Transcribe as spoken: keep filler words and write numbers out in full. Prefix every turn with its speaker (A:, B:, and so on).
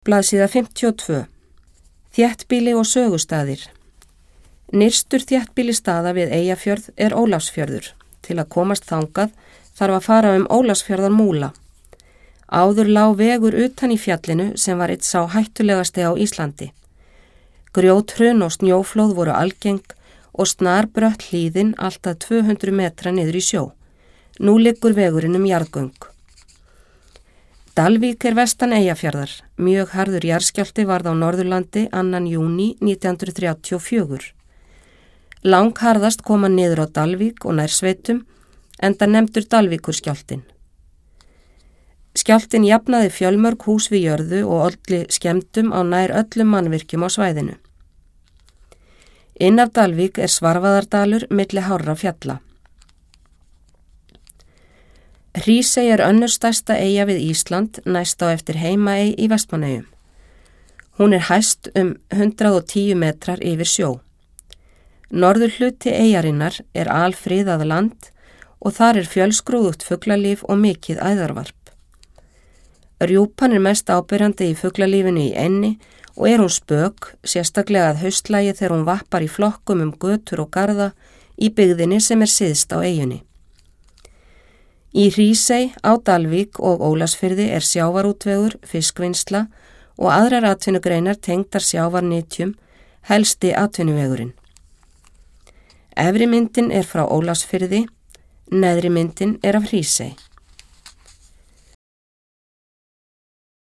A: Blaðsíða fimmtíu og tvö. Þéttbýli og sögustaðir. Nyrstur þéttbýli staða við Eyjafjörð er Ólafsfjörður. Til að komast þangað þarf að fara um Ólafsfjörðar múla. Áður lá vegur utan í fjallinu sem var eitt sá hættulegasti á Íslandi. Grjóthrun og snjóflóð voru algeng og snarbrött hlíðin alltaf tvö hundruð metra niður í sjó. Nú liggur vegurinn um jarðgöng. Dalvík er vestan Eyjafjarðar. Mjög harður jarðskjálfti varð á Norðurlandi annan júní nítján hundruð þrjátíu og fjögur. Langharðast koma niður á Dalvík og nær sveitum, enda nefndur Dalvíkurskjálftin. Skjálftin jafnaði fjölmörg hús við jörðu og olli skemmdum á nær öllum mannvirkjum á svæðinu. Inn af Dalvík er Svarfaðardalur milli hárra fjalla. Hrísey er önnur stærsta eyja við Ísland, næst á eftir Heimaey í Vestmannaeyjum. Hún er hæst um hundrað og tíu metrar yfir sjó. Norður hluti eyjarinnar er alfriðað land og þar er fjölskrúðugt fuglalíf og mikið æðarvarp. Rjúpan er mest ábyrjandi í fuglalífinu í enni og er hún spök, sérstaklega að haustlægi þegar hún vappar í flokkum um götur og garða í byggðinni sem er syðst á eyjunni. Í Hrísey, á Dalvík og Ólafsfirði er sjávarútvegur, fiskvinnsla og aðrar atvinnugreinar tengdar sjávarnytjum, helsti atvinnuvegurinn. Efri myndin er frá Ólafsfirði, neðri myndin er af Hrísey.